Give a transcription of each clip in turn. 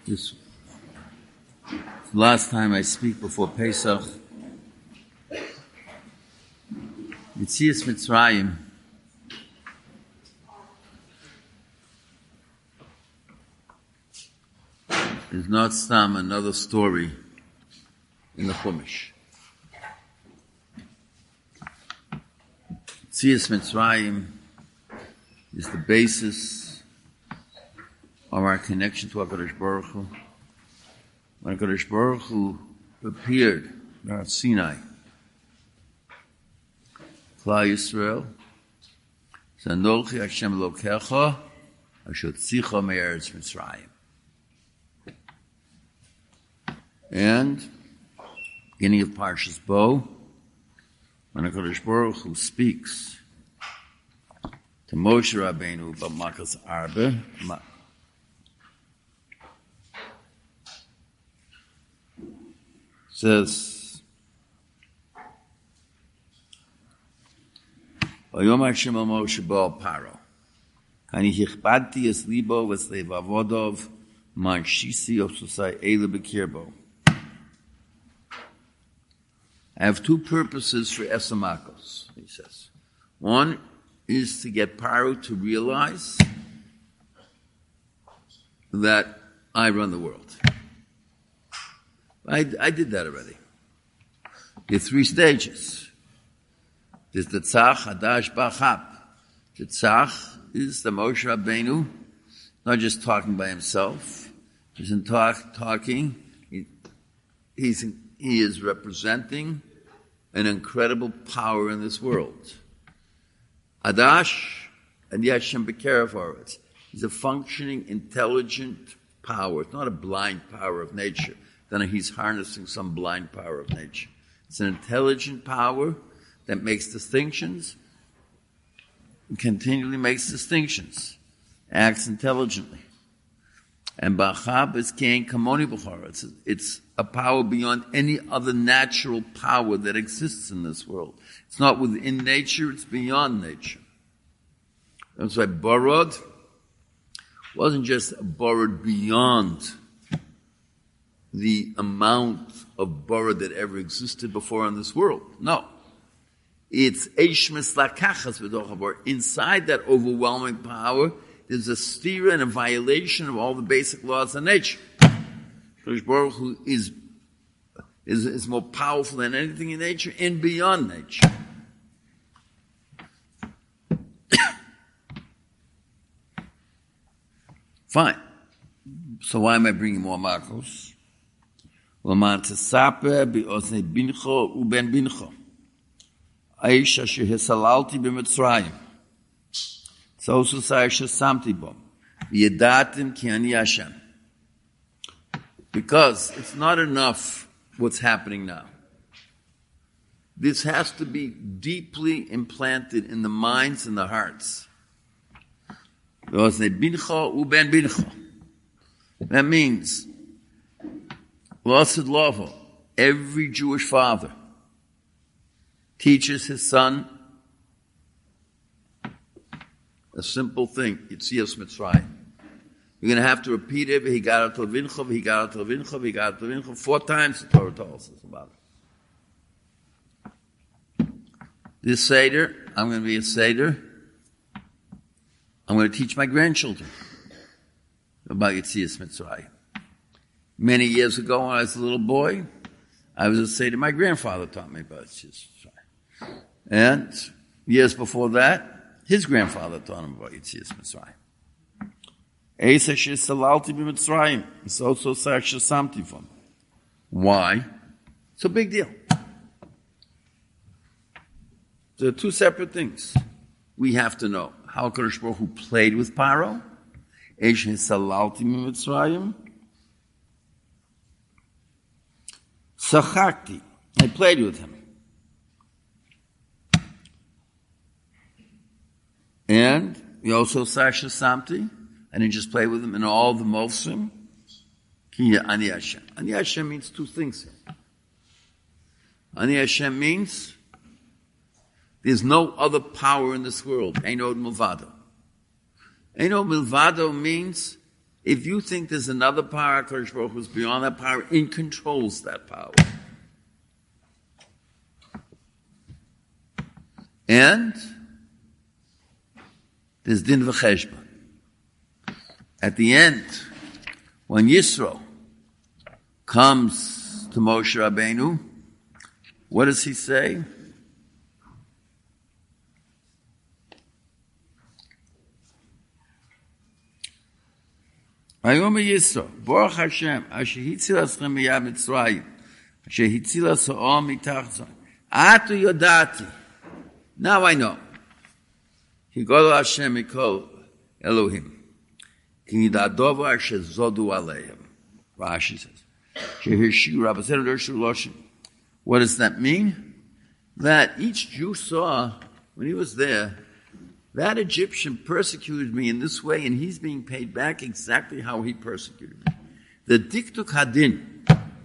This last time I speak before Pesach. Yetzias Mitzrayim is not stam another story in the Chumash. Yetzias Mitzrayim is the basis of our connection to HaKadosh Baruch Hu. When HaKadosh Baruch Hu appeared at Sinai, Klal Yisrael, Anochi Hashem Elokecha, Asher Tzitcha me'eretz Mitzrayim. And beginning of Parshas Bo, when HaKadosh Baruch Hu speaks to Moshe Rabbeinu b'Makas Arba, says, Vayom Hashem al Moshe ba'al Paro, Ani hichbadti es libo v'sleiv avodov man shisi of susai ele b'kirbo. I have two purposes for Esamakos, he says. One is to get Paro to realize that I run the world. I did that already. There are three stages. There's the Tzach, Hadash, Bachab. The Tzach is the Moshe Rabbeinu, not just talking by himself. He's in talking. He is representing an incredible power in this world. Hadash, and Yashem B'Kerev Haaretz. He's a functioning, intelligent power. It's not a blind power of nature. Then he's harnessing some blind power of nature. It's an intelligent power that makes distinctions, and continually makes distinctions, acts intelligently. And Bachab is Kain Kamoni B'Chara. It's a power beyond any other natural power that exists in this world. It's not within nature, it's beyond nature. That's why Borod wasn't just borrowed beyond the amount of bara that ever existed before in this world. No. It's Eishmis Lakachas V'Dochabar. Inside that overwhelming power, there's a stira and a violation of all the basic laws of nature. Kadosh Baruch Hu is more powerful than anything in nature and beyond nature. Fine. So why am I bringing more Marcos? L'man tesaper bi'oznei bincho uben bincho. Aish asher hisalalti b'Mitzrayim. Tzos usay asher samti bo. V'yedatim ki ani Hashem. Because it's not enough what's happening now. This has to be deeply implanted in the minds and the hearts. Bi'oznei bincho uben bincho. That means every Jewish father teaches his son a simple thing, Yetzias Mitzrayim. You're going to have to repeat it, V'higarat Levincha, V'higarat Levincha, V'higarat Levincha, 4 times the Torah tells us about it. This Seder, I'm going to be a Seder. I'm going to teach my grandchildren about Yetzias Mitzrayim. Many years ago, when I was a little boy, I was a Seder. My grandfather taught me about Yetzias Mitzrayim. And years before that, his grandfather taught him about Yetzias Mitzrayim. Eis asher salalti b'Mitzrayim. It's also asher samti from. Why? It's a big deal. There are two separate things we have to know. How HaKadosh Baruch Hu played with Paro. Eis asher salalti b'Mitzrayim. Sachakti. I played with him. And we also Sasha Samti. I didn't just play with him in all the Mofsim. Ki Ani Hashem. Ani Hashem means two things here. Ani Hashem means there's no other power in this world. Eino Milvado. Eino Milvado means If you think there's another power, HaKadosh Baruch Hu is beyond that power and controls that power. And there's din v'cheshbon. At the end, when Yisro comes to Moshe Rabbeinu, what does he say? Vayomer Yisro, Baruch Hashem, asher hitzil aschem miyad Mitzrayim, asher hitzil asa'om mitach zon. Atu yodati. Now I know. Higol Hashem mikol Elohim. Ki yidadova asher zodu aleim. Rashi says. Shehishu Rabbeinu Dershu Loshim. What does that mean? That each Jew saw, when he was there, that Egyptian persecuted me in this way, and he's being paid back exactly how he persecuted me. The Diktuk Hadin.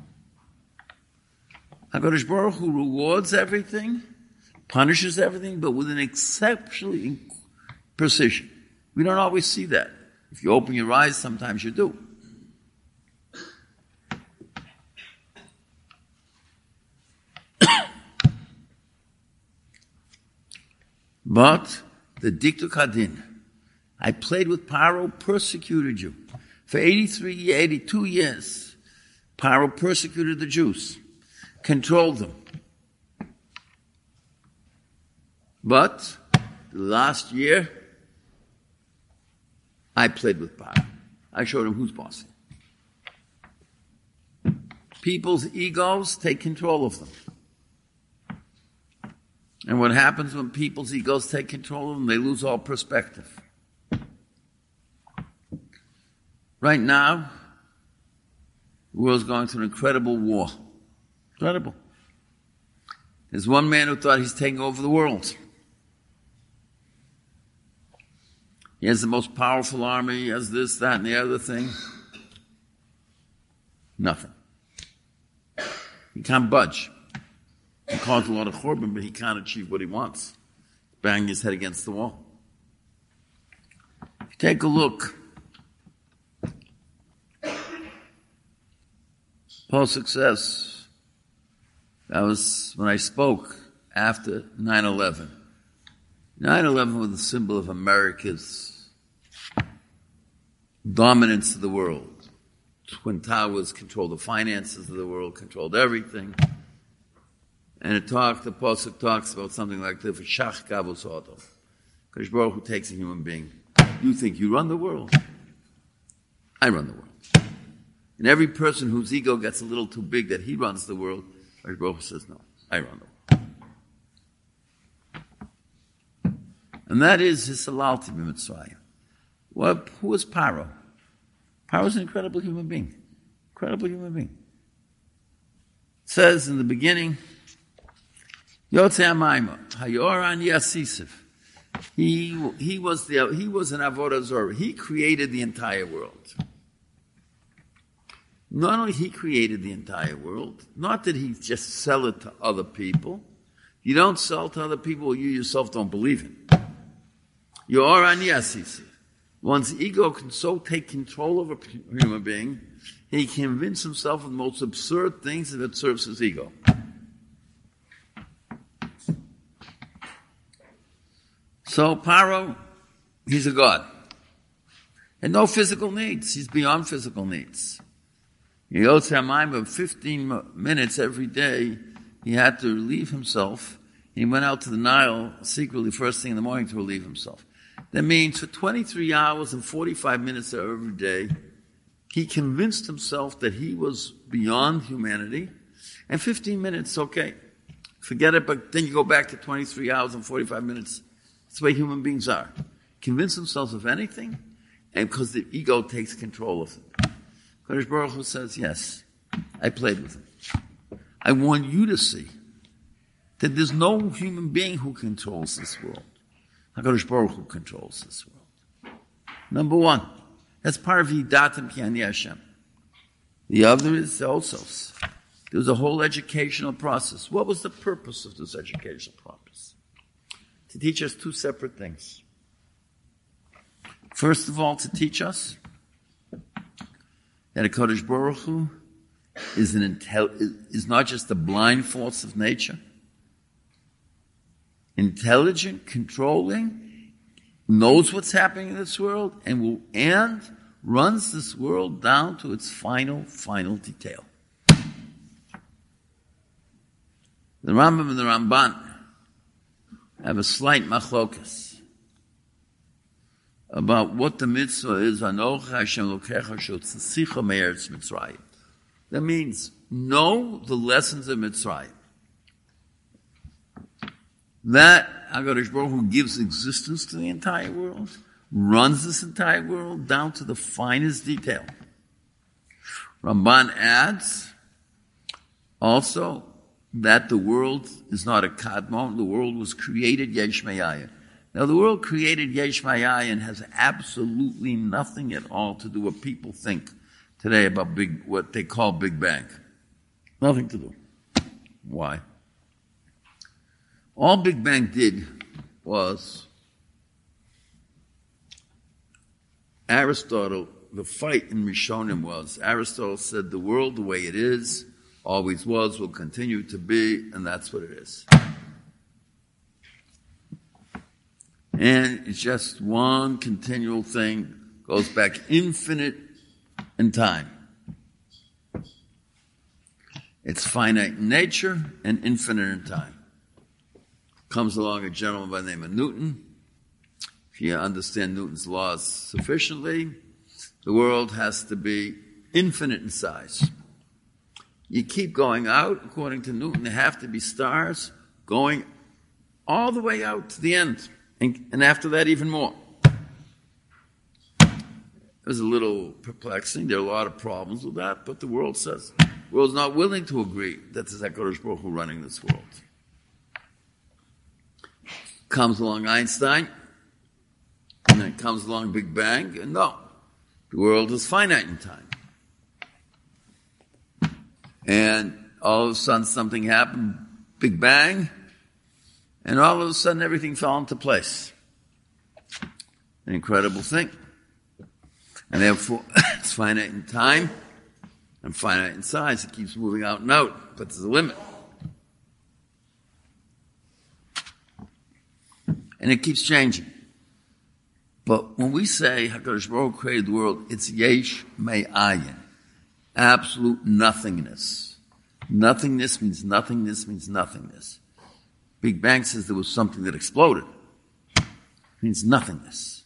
HaKadosh Baruch Hu rewards everything, punishes everything, but with an exceptional precision. We don't always see that. If you open your eyes, sometimes you do. But the Diktuk Hadin, I played with Paro, persecuted you. For 82 years, Paro persecuted the Jews, controlled them. But last year, I played with Paro. I showed him who's bossing. People's egos take control of them. And what happens when people's egos take control of them? They lose all perspective. Right now, the world's going through an incredible war. Incredible. There's one man who thought he's taking over the world. He has the most powerful army, he has this, that, and the other thing. Nothing. He can't budge. He caused a lot of churban, but he can't achieve what he wants. Bang his head against the wall. If you take a look, post-success, that was when I spoke after 9/11. 9/11 was a symbol of America's dominance of the world. Twin Towers controlled the finances of the world, controlled everything. And the Pasuk talks about something like this, Shach Gavos Oto. Kadosh Baruch Hu takes a human being. You think you run the world? I run the world. And every person whose ego gets a little too big that he runs the world, Kadosh Baruch Hu says, no, I run the world. And that is his salalti b'Mitzrayim. Well, who was Paro? Paro was an incredible human being. Incredible human being. It says in the beginning, Yotzei Amayma, Hayoran Yasisif. He was an Avodah Zorah. He created the entire world. Not only he created the entire world, not that he just sell it to other people. You don't sell to other people, you yourself don't believe it. Yoran Yasisif. One's ego can so take control of a human being, he convinces himself of the most absurd things that serves his ego. So Paro, he's a god. And no physical needs. He's beyond physical needs. He also had 15 minutes every day. He had to relieve himself. He went out to the Nile secretly first thing in the morning to relieve himself. That means for 23 hours and 45 minutes every day, he convinced himself that he was beyond humanity. And 15 minutes, okay. Forget it, but then you go back to 23 hours and 45 minutes. That's the way human beings are. Convince themselves of anything, and because the ego takes control of it. Kadosh Baruch Hu says, yes, I played with it. I want you to see that there's no human being who controls this world. HaKadosh Baruch Hu controls this world. Number one, that's part of Yidatim Ki Ani Hashem. The other is the Osos. There was a whole educational process. What was the purpose of this educational process? To teach us two separate things. First of all, to teach us that HaKadosh Baruch Hu is is not just the blind force of nature, intelligent, controlling, knows what's happening in this world, and runs this world down to its final detail. The Rambam and the Ramban have a slight machlokas about what the mitzvah is. Anoch Hashem Elokecha shehotzitzicha me'eretz Mitzrayim. That means know the lessons of Mitzrayim. That HaKadosh Baruch Hu gives existence to the entire world, runs this entire world down to the finest detail. Ramban adds also that the world is not a kadmon, the world was created yesh me'ayin. Now the world created yesh me'ayin has absolutely nothing at all to do with what people think today about what they call Big Bang. Nothing to do. Why? All Big Bang did was Aristotle, the fight in Rishonim was, Aristotle said the world the way it is, always was, will continue to be, and that's what it is. And it's just one continual thing, goes back infinite in time. It's finite in nature and infinite in time. Comes along a gentleman by the name of Newton. If you understand Newton's laws sufficiently, the world has to be infinite in size. You keep going out, according to Newton, there have to be stars going all the way out to the end. And after that, even more. It was a little perplexing. There are a lot of problems with that, but the world says, the world's not willing to agree that there's HaKadosh Baruch Hu running this world. Comes along Einstein, and then comes along Big Bang, and no, the world is finite in time. And all of a sudden something happened, Big Bang, and all of a sudden everything fell into place. An incredible thing. And therefore, it's finite in time and finite in size. It keeps moving out and out, but there's a limit. And it keeps changing. But when we say HaKadosh Baruch Hu created the world, it's yesh me'ayin. Absolute nothingness. Nothingness means nothingness means nothingness. Big Bang says there was something that exploded. It means nothingness.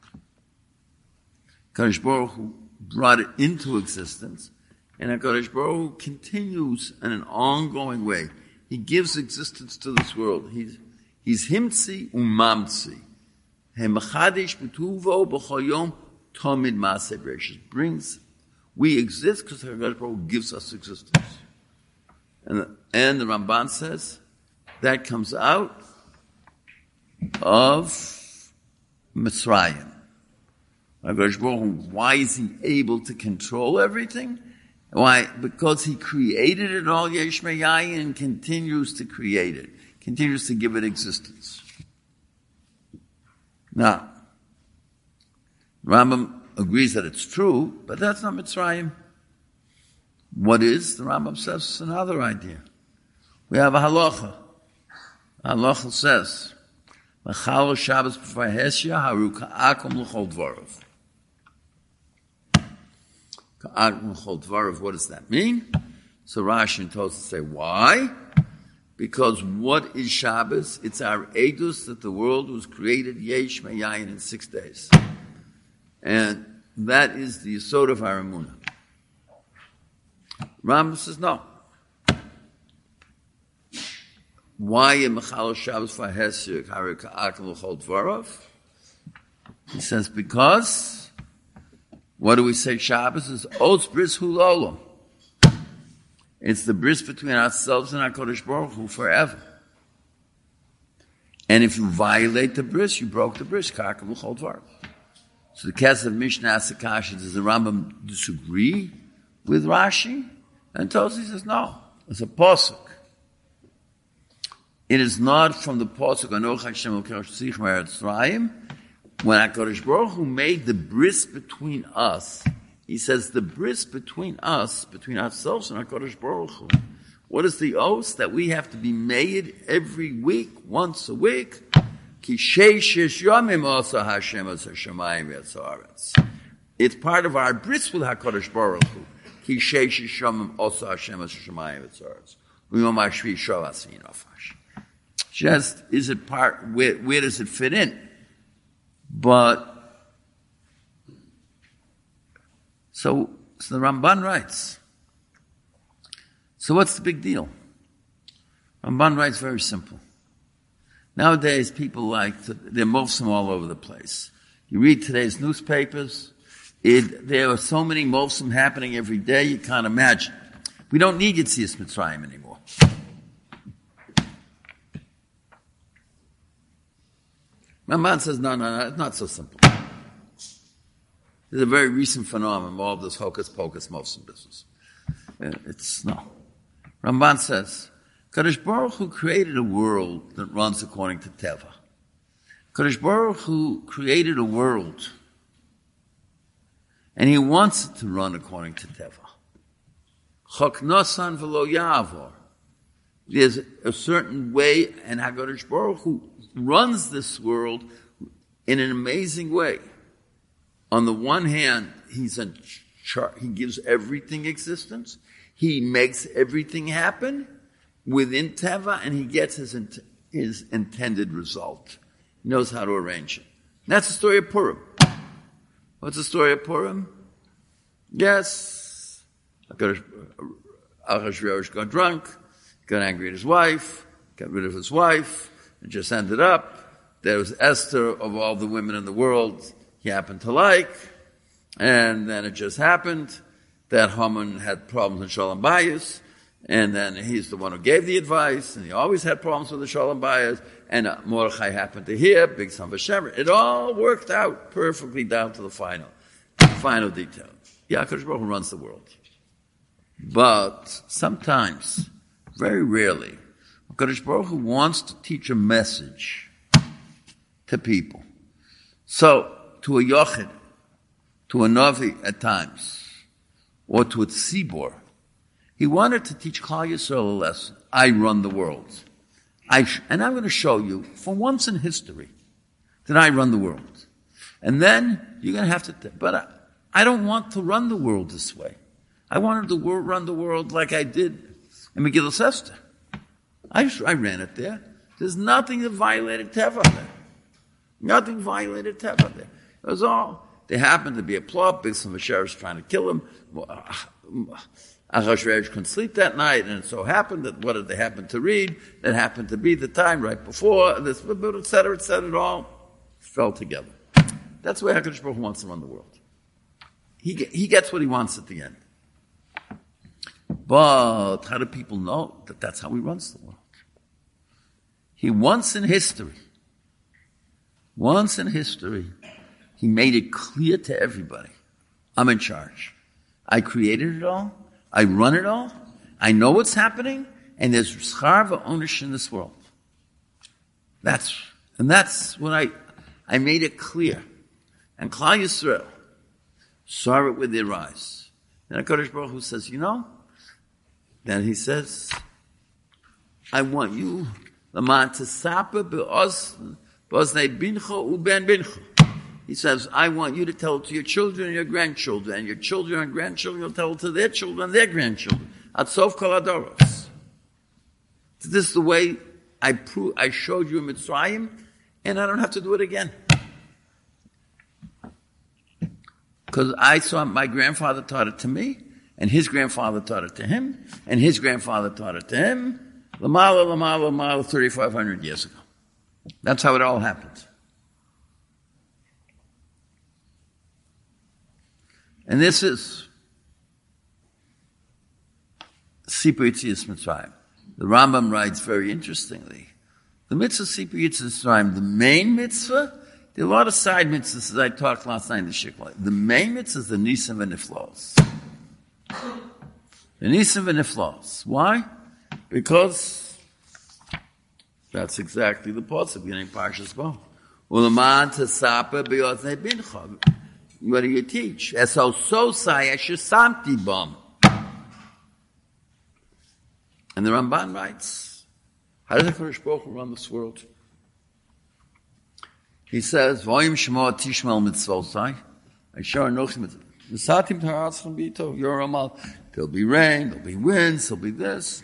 HaKadosh Baruch Hu brought it into existence, and HaKadosh Baruch Hu continues in an ongoing way. He gives existence to this world. He's himtzi umamtzi. He mechadish b'tuvo b'chol yom tomid maaseh bereshis. We exist because HaKadosh Baruch Hu gives us existence. And the Ramban says that comes out of Mitzrayim. HaKadosh Baruch Hu, why is he able to control everything? Why? Because he created it all, yesh me'ayin, and continues to create it. Continues to give it existence. Now, Rambam agrees that it's true, but that's not Mitzrayim. What is? The Rambam says it's another idea. We have a halacha. Halacha says, L'chal Shabbos b'farhesya haru ka'akum l'chol dvarav. Ka'akum l'chol dvarav, what does that mean? So Rashi and Tosafos say, why? Because what is Shabbos? It's our edus that the world was created yesh me'ayin in 6 days. And that is the yesod of our emunah. Rambam says no. Why in Mechal Shabbos Farhesya Haru Ka'akum L'chol Dvarav? He says because what do we say Shabbos is Oz Bris Hulolo. It's the bris between ourselves and our HaKadosh Baruch Hu forever. And if you violate the bris, you broke the bris. Ka'akum L'chol Dvarav. So the case of Mishnah Asakash, does the Rambam disagree with Rashi? And Tosafos says no. It's a pasuk. It is not from the pasuk Anoch Hashem Elokecha shehotzitzicha me'eretz Mitzrayim. When HaKadosh Baruch Hu made the bris between us, He says the bris between us, between ourselves and HaKadosh Baruch Hu. What is the oath that we have to be made every week, once a week? Ki sheishish yomim osa Hashem as hashamayim v'etzaretz. It's part of our bris with HaKadosh Baruch Hu. Ki sheishish yomim osa Hashem as hashamayim v'etzaretz. Uyom hashvi shavas v'inofash. Just, is it part, where does it fit in? But, so the Ramban writes, so what's the big deal? Ramban writes very simple. Nowadays, people they're Mofsim all over the place. You read today's newspapers, there are so many Mofsim happening every day, you can't imagine. We don't need Yetzias Mitzrayim anymore. Ramban says, no, it's not so simple. There's a very recent phenomenon, all of this hocus-pocus Mofsim business. No. Ramban says, Kadosh Baruch Hu created a world that runs according to Teva. Kadosh Baruch Hu created a world, and He wants it to run according to Teva. Chok nosan v'lo ya'avor. There's a certain way, and HaKadosh Baruch Hu runs this world in an amazing way. On the one hand, He gives everything existence. He makes everything happen within Teva, and He gets his intended result. He knows how to arrange it. And that's the story of Purim. What's the story of Purim? Yes, Achashverosh got drunk, got angry at his wife, got rid of his wife, and just ended up, there was Esther of all the women in the world he happened to like, and then it just happened that Haman had problems in Shalom Bayis, and then he's the one who gave the advice, and he always had problems with the Shalom Bayis, and Mordechai happened to hear, Big Son Vashem. It all worked out perfectly down to the final detail. Yeah, HaKadosh Baruch Hu runs the world. But sometimes, very rarely, HaKadosh Baruch Hu wants to teach a message to people. So, to a Yochid, to a Navi at times, or to a Tzibor, he wanted to teach Klal Yisrael a lesson. I run the world. And I'm going to show you, for once in history, that I run the world. And then, you're going to have to, but I don't want to run the world this way. I wanted to run the world like I did in Megillas Esther. I ran it there. There's nothing that violated Teva there. Nothing violated Teva there. It was all, there happened to be a plot, Big Son Vashem was trying to kill him. Achashverosh couldn't sleep that night, and it so happened that what did they happen to read? That happened to be the time right before, this, et cetera, it all fell together. That's the way HaKadosh Baruch Hu wants to run the world. He gets what he wants at the end. But how do people know that that's how he runs the world? He once in history, he made it clear to everybody, I'm in charge. I created it all. I run it all. I know what's happening, and there's schar v'onish in this world. That's when I made it clear. And Klal Yisrael saw it with their eyes. Then HaKadosh Baruch Hu says, then he says, I want you, L'man tesapa be'oznei bincha u'ben bincha. He says, I want you to tell it to your children and your grandchildren, and your children and grandchildren will tell it to their children and their grandchildren. At sof kol hadoros. This is the way I showed you in Mitzrayim, and I don't have to do it again. Because I saw my grandfather taught it to me, and his grandfather taught it to him, and his grandfather taught it to him, Lamala, 3,500 years ago. That's how it all happened. And this is Sipur Yetzias Mitzrayim. The Rambam writes very interestingly, the mitzvah Sipur Yetzias Mitzrayim, the main mitzvah, there are a lot of side mitzvahs, as I talked last night in the Shikla. The main mitzvah is the Nisim v'Niflos. The Nisim v'Niflos. Why? Because that's exactly the pasuk beginning Parshas Bo. U'leman tesapa be'oznei bincha. what do you teach? So sai eshesamti bam. And the Ramban writes, how does HaKadosh Baruch Hu run this world? He says, V'oyim shemo tishmal mitzvosai, Asher anochim v'satim taratzchem bito, Yoramal. There'll be rain, there'll be winds, there'll be this.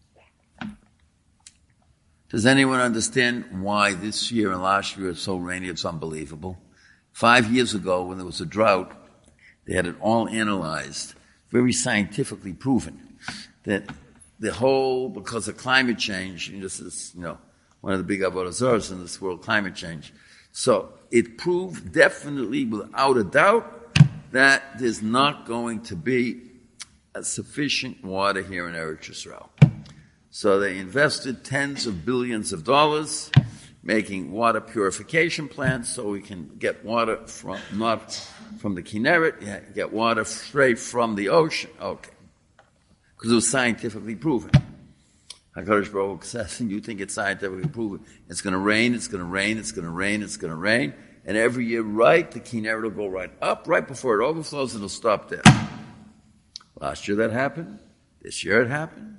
Does anyone understand why this year and last year is so rainy? It's unbelievable. 5 years ago, when there was a drought, they had it all analyzed, very scientifically proven, that the whole, because of climate change, and this is, one of the big avodah zaros in this world, climate change. So it proved definitely, without a doubt, that there's not going to be sufficient water here in Eretz Yisrael. So they invested tens of billions of dollars making water purification plants so we can get water not from the Kinneret, get water straight from the ocean. Okay. Because it was scientifically proven. HaKadosh Baruch Hu says, and you think it's scientifically proven, it's going to rain, it's going to rain, it's going to rain, it's going to rain, and every year, the Kinneret will go right up, right before it overflows, and it'll stop there. Last year that happened. This year it happened.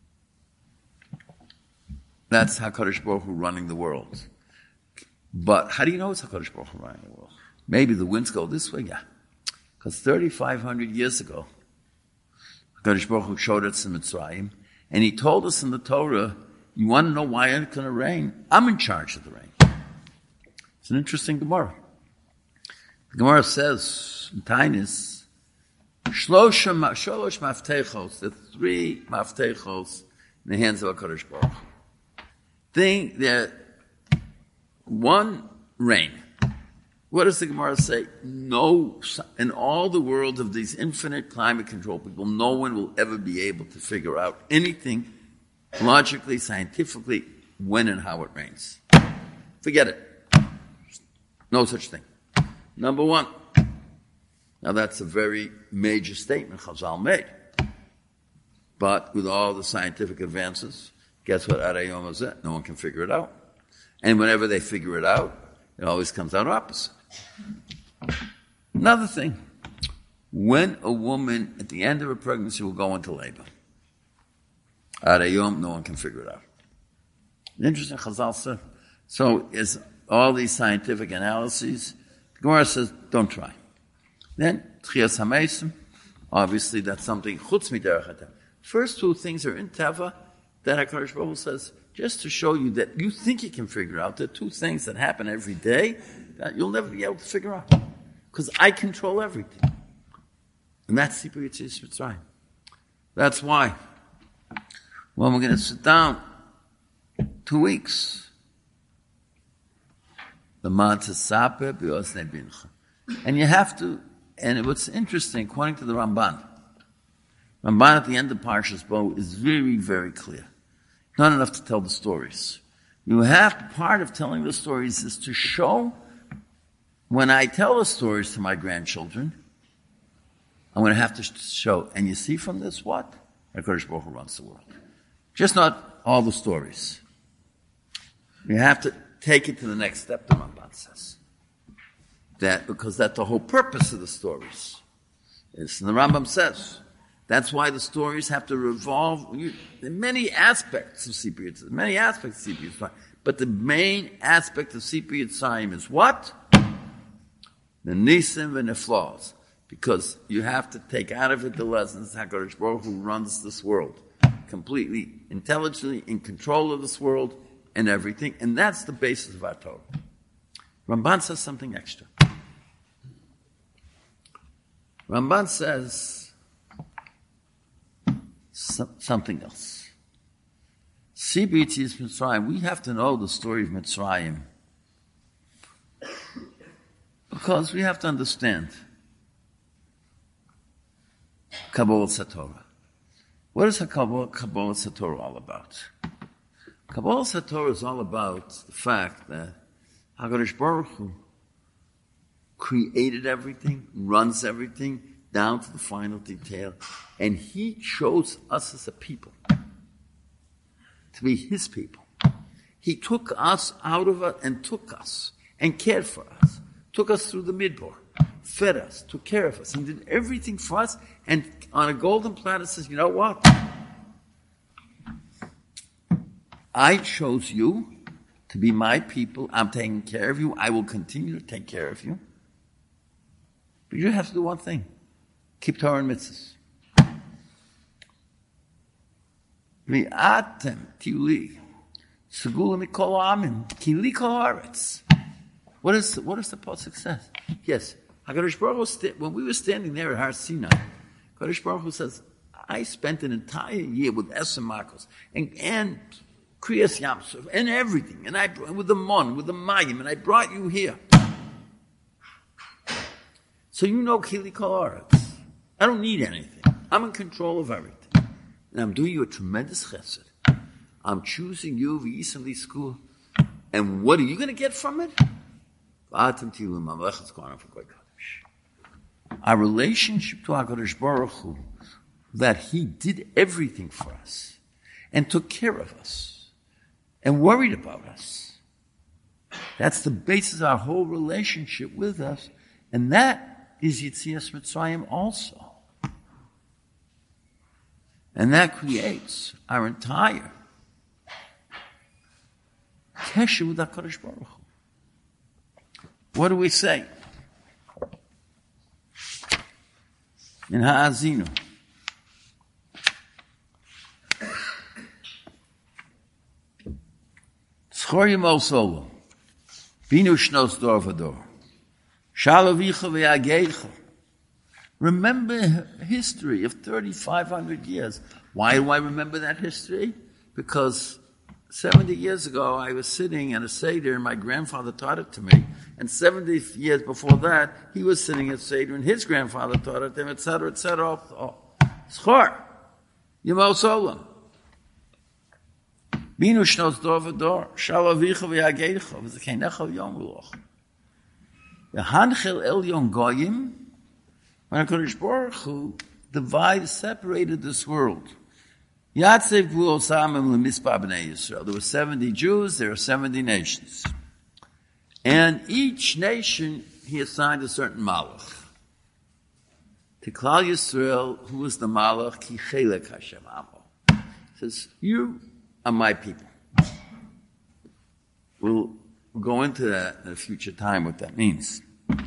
That's HaKadosh Baruch Hu running the world. But how do you know it's HaKadosh Baruch Hu running the world? Maybe the winds go this way, yeah. Because 3,500 years ago, HaKadosh Baruch Hu showed us in Mitzrayim, and he told us in the Torah, you want to know why it's going to rain? I'm in charge of the rain. It's an interesting Gemara. The Gemara says, in Tainis, Shlosh maftechos, the 3 maftechos in the hands of HaKadosh Baruch Hu. Think that one, rain. What does the Gemara say? No, in all the world of these infinite climate control people, no one will ever be able to figure out anything logically, scientifically, when and how it rains. Forget it. No such thing. Number one. Now that's a very major statement Chazal made. But with all the scientific advances, guess what Arayom is that? No one can figure it out. And whenever they figure it out, it always comes out opposite. Another thing, when a woman at the end of her pregnancy will go into labor, Arayom, no one can figure it out. Interesting, Chazal said. So is all these scientific analyses, the Gemara says, don't try. Then, Tchias HaMeisim, obviously that's something, Chutz Miderech HaTeva. First 2 things are in Teva, that HaKadosh Baruch Hu says, just to show you that you think you can figure out, there are 2 things that happen every day that you'll never be able to figure out. Because I control everything. And that's Sipur Yetzias Mitzrayim. That's why, when we're going to sit down 2 weeks, the Matzah Saper B'Osnei Bincha. And you have to, and what's interesting, according to the Ramban at the end of Parshas Bo is very, very clear. Not enough to tell the stories. Part of telling the stories is to show, when I tell the stories to my grandchildren, I'm going to have to show, and you see from this what? HaKadosh Baruch Hu runs the world. Just not all the stories. You have to take it to the next step, the Ramban says. Because that's the whole purpose of the stories. And the Rambam says, that's why the stories have to revolve. There are many aspects of Sipur Yitzchayim, but the main aspect of Sipur Yitzchayim is what? The Nisim and the flaws. Because you have to take out of it the lessons HaKadosh Baruch Hu runs this world. Completely, intelligently, in control of this world and everything. And that's the basis of our Torah. Ramban says something extra. Ramban says something else. Sipur Yetzias Mitzrayim, we have to know the story of Mitzrayim. Because we have to understand Kabbalah Satorah. What is Kabbalah Satorah all about? Kabbalah Satorah is all about the fact that HaKadosh Baruch Hu created everything, runs everything, down to the final detail, and He chose us as a people to be His people. He took us out of it and took us and cared for us. Took us through the Midbar. fed us, took care of us, and did everything for us, and on a golden platter says, you know what? I chose you to be my people. I'm taking care of you. I will continue to take care of you. But you have to do one thing. Keep Torah and mitzvahs. V'atem tiuli segula mikol ha'amim ki li kol haaretz. What is the pasuk says? Yes, HaKadosh Baruch Hu, when we were standing there at Har Sinai, HaKadosh Baruch Hu says, I spent an entire year with Esem Makos and Kriyas Yamsuf and everything, and with the Mon, with the Mayim, and I brought you here. So you know Kili Kol Haaretz. I don't need anything. I'm in control of everything. And I'm doing you a tremendous chesed. I'm choosing you, v'yisam school. And what are you going to get from it? Our relationship to HaKadosh Baruch Hu, that He did everything for us, and took care of us, and worried about us. That's the basis of our whole relationship with us, and that is Yitzias Mitzrayim also. And that creates our entire kesher with HaKadosh Baruch Hu. What do we say? In Ha'azinu. Tzchor Yimol Solo. Binu Shnos Dor Vador. Shalovicha V'Yagecha. Remember history of 3,500 years. Why do I remember that history? Because 70 years ago, I was sitting at a Seder, and my grandfather taught it to me. And 70 years before that, he was sitting at Seder, and his grandfather taught it to him, etc., etc. Schor. Yimol Solam. Binu Shnos Dor V'Dor. Shalovicha V'Yagecha. V'Zekeinecha Yom V'Loch. V'Hanchel El Yom Goyim. When HaKadosh Baruch Hu separated this world. Yatsev Gvul Samim L'Mispar B'nai Yisrael. There were 70 Jews, there were 70 nations. And each nation, He assigned a certain malach. To Klal Yisrael, who was the malach? Ki Chelek Hashem Amo. He says, you are my people. We'll go into that in a future time, what that means.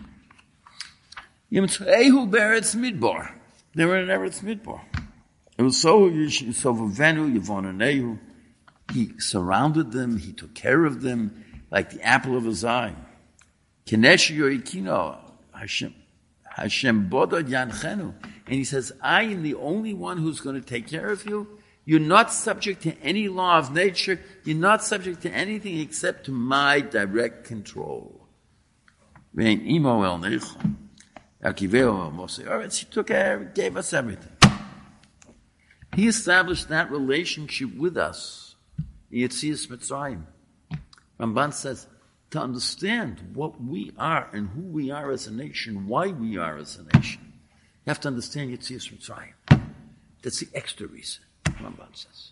Yimtzehu Beretz Midbar. They were in Eretz Midbar. It was so Venu, Yevonanehu. He surrounded them, He took care of them like the apple of His eye. Kinesh Yorikino, Hashem Bodod Yanchenu. And He says, I am the only one who's going to take care of you. You're not subject to any law of nature. You're not subject to anything except to my direct control. Imo El Nechon. He took care, gave us everything. He established that relationship with us. Yetzias Mitzrayim. Ramban says, to understand what we are and who we are as a nation, why we are as a nation, you have to understand Yetzias Mitzrayim. That's the extra reason, Ramban says.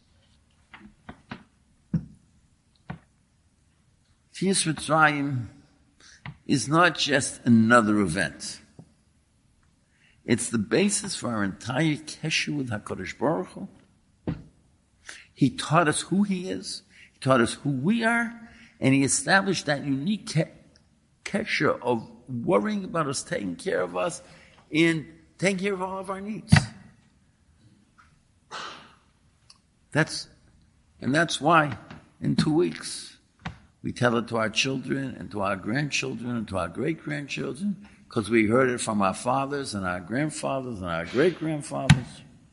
Yetzias Mitzrayim is not just another event. It's the basis for our entire kesher with HaKadosh Baruch Hu. He taught us who He is. He taught us who we are. And He established that unique kesher of worrying about us, taking care of us, and taking care of all of our needs. That's why in 2 weeks we tell it to our children and to our grandchildren and to our great-grandchildren, because we heard it from our fathers and our grandfathers and our great-grandfathers.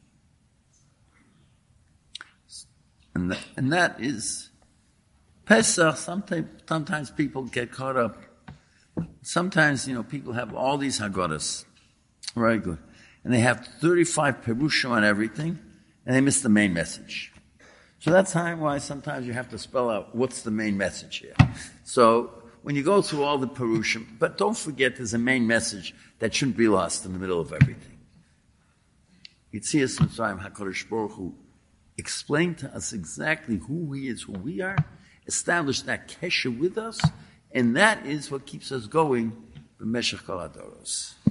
And that is Pesach. Sometimes people get caught up. Sometimes, people have all these Haggadahs. Very good. And they have 35 Perushim on everything, and they miss the main message. So that's why sometimes you have to spell out what's the main message here. So when you go through all the Perushim, but don't forget there's a main message that shouldn't be lost in the middle of everything. Yetzias Mitzrayim, HaKadosh Baruch Hu explained to us exactly who He is, who we are, established that kesher with us, and that is what keeps us going b'meshech kol hadoros.